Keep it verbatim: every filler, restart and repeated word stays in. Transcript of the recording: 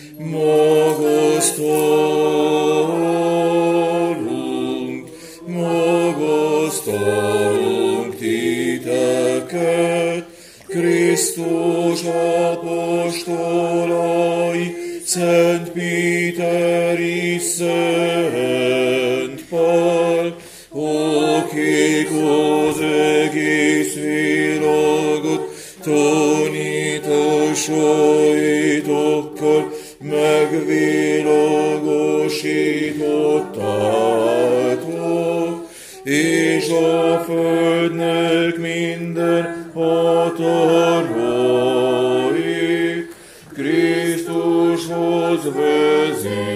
magasztalunk, magasztalunk titeket, Krisztus apostolai, Szent Péter és Szent Pál, akik az egész világot tanításaitokkal megvilágosítottátok, és a földnek minden határait Krisztushoz vezet.